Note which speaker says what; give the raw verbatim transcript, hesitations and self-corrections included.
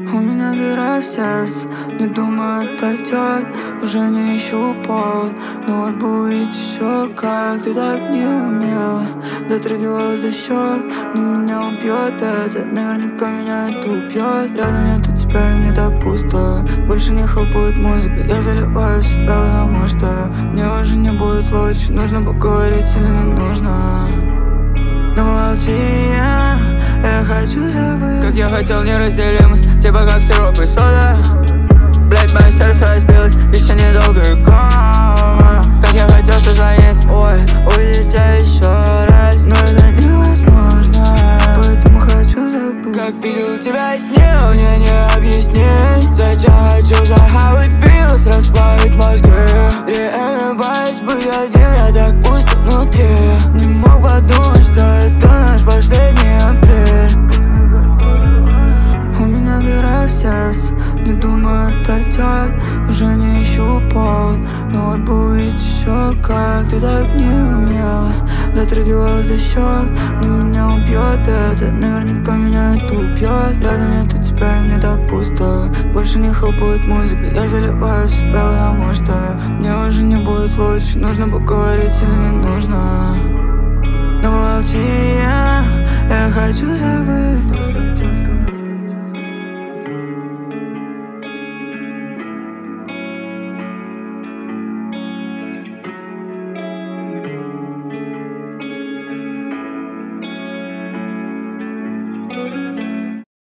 Speaker 1: У меня дыра в сердце, не думает пройдет. Уже не ищу повод, но вот будет еще как. Ты так не умела, дотрагивалась за щек. Но меня убьет это, наверняка меня это убьет. Рядом нету тебя и мне так пусто. Больше не хлопает музыка, я заливаю в себя, потому что мне уже не будет лучше. Нужно поговорить или не нужно? Но молчи, я, я хочу забыть. Как я хотел неразделимость, типа как сироп и сода. Блять, мое сердце разбилось, еще недолго и кома. Как я хотел созвонить, ой, увидеть тебя еще раз. Но это невозможно, поэтому хочу забыть. Как видел тебя во сне, мне не объяснить. Зачем хочу захавать пилс, расплавить мозги. Реально боюсь быть один, я так пусто внутри. Не мог подумать, что это наш последний апрель. У меня дыра в сердце, не думает пройдет. Уже не ищу повод, но вот будет еще как. Ты так не умела, дотрагивалась за щек. Но меня убьет это, наверняка меня это убьет. Рядом нету тебя и мне так пусто. Больше не хлопает музыка, я заливаю в себя, потому что мне уже не будет лучше. Нужно поговорить или не нужно? Но молчи, я, я хочу забыть.